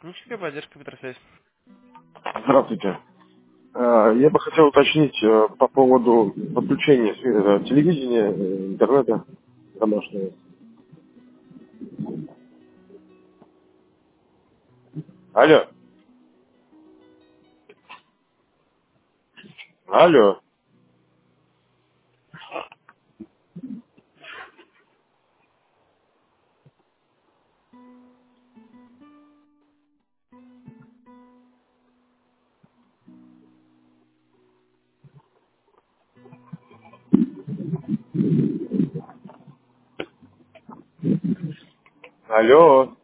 Техническая поддержка Петросвязь. Здравствуйте. Я бы хотел уточнить по поводу подключения телевидения, интернета домашнего. Алло. Алло. Алло.